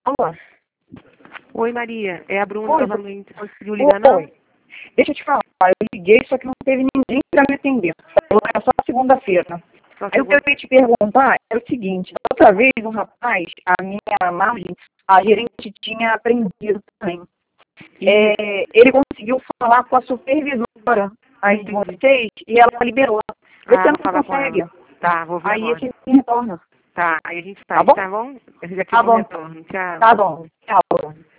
Alô? Oi, Maria. É a Bruna Oi, novamente. Você conseguiu ligar, não? oi. Deixa eu te falar, eu liguei, só que não teve ninguém para me atender. Falou que era só segunda-feira. Só Aí o que eu ia te perguntar é o seguinte, outra vez um rapaz, a minha margem, a gerente tinha aprendido também. Ele conseguiu falar com a supervisora aí de vocês e ela liberou. Vê se vou não falar com consegue. ela. Tá, vou ver Aí agora. esse me retorna. Tá, aí a gente Tá faz, bom? tá bom? Eu já tive Tá um bom. retorno. Tchau. Tá bom. Tchau.